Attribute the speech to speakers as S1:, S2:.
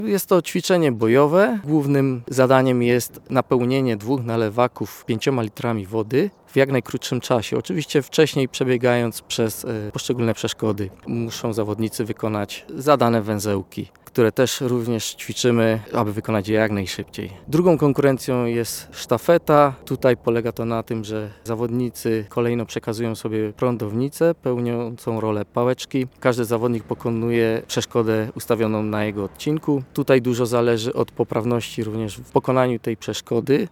S1: Jest to ćwiczenie bojowe. Głównym zadaniem jest napełnienie 2 nalewaków 5 litrami wody w jak najkrótszym czasie. Oczywiście wcześniej przebiegając przez poszczególne przeszkody. Muszą zawodnicy wykonać zadane węzełki, które też również ćwiczymy, aby wykonać je jak najszybciej. Drugą konkurencją jest sztafeta. Tutaj polega to na tym, że zawodnicy kolejno przekazują sobie prądownicę pełniącą rolę pałeczki. Każdy zawodnik pokonuje przeszkodę ustawioną na jego odcinku. Tutaj dużo zależy od poprawności również w pokonaniu tej przeszkody.